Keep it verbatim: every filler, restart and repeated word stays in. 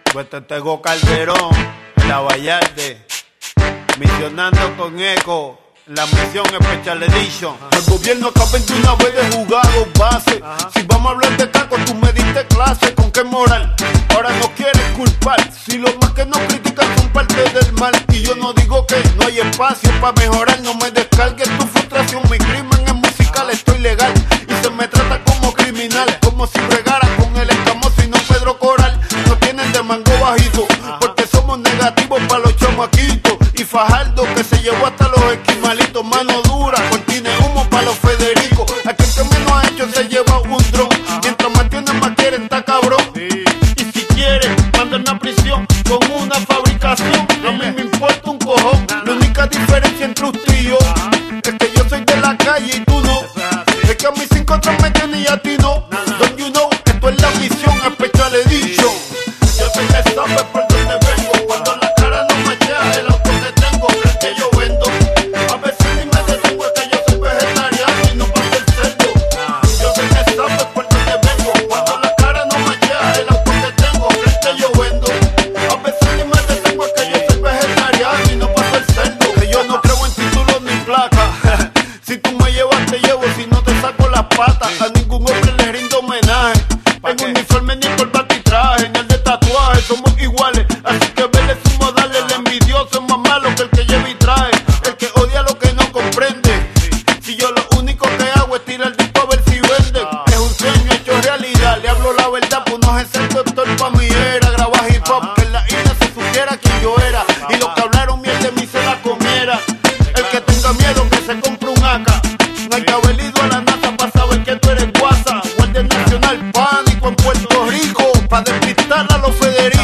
Pues te tengo Calderón, la Vallarde, misionando con Eco, la misión Special Edition. El gobierno acaba de una vez de jugado base. Ajá. Si vamos a hablar de caco, tú me diste clase. ¿Con qué moral? Ahora no quieres culpar. Si los más que nos critican son parte del mal. Y yo no digo que no hay espacio para mejorar. No me descargues tu frustración. Mi crimen es musical, estoy legal. Y se me trata como criminal, como si bregara con el escamoso y no Pedro Coral. No tienen de mango bajito, porque somos negativos para los chamaquitos. Y Fajardo que se llevó hasta los esquimalitos. Mano dura, cortina de humo para los Federico. Aquel que menos ha hecho se lleva un dron. Mientras más tiene más quieren, está cabrón. Y si quieren, manden a prisión con una fabricación. A mí me importa un cojón. La única diferencia entre usted y yo es que yo soy de la calle y tú no. Es que a mis cinco otros me tienen y a ti no. Don't you know, esto es la misión Special Edition. Yo sé que sabes por dónde vengo. Cuando la cara no me llega, el auto que tengo es que yo vendo. A ver si ni me detengo, es que yo soy vegetariano y no paso el cerdo. Yo sé que sabes por dónde vengo. Cuando la cara no me llega, el auto que tengo es que yo vendo. A ver si ni me detengo, es que yo soy vegetariano y no paso el cerdo. Que yo no creo en títulos ni placa. Si tú me llevas, te llevo. Si no, te saco las patas. A ningún hombre le rindo homenaje. En uniforme, ni corbata y traje, ni el de tatuaje. Somos iguales, así que vele su modal. El envidioso es más malo que el que lleva y trae. El que odia lo que no comprende. Si yo lo único que hago es tirar el disco a ver si vende. Es un sueño hecho realidad. Le hablo la verdad, pues no es el doctor pa' mi era. Graba hip hop, que en la isla se supiera quién yo era. Y los que hablaron miel de mí se la comiera. El que tenga miedo que se compre un A K. No hay que haber ido a la NASA para saber que tú eres guasa. Guardia Nacional, pánico en Puerto Rico, para despistar a los Federico.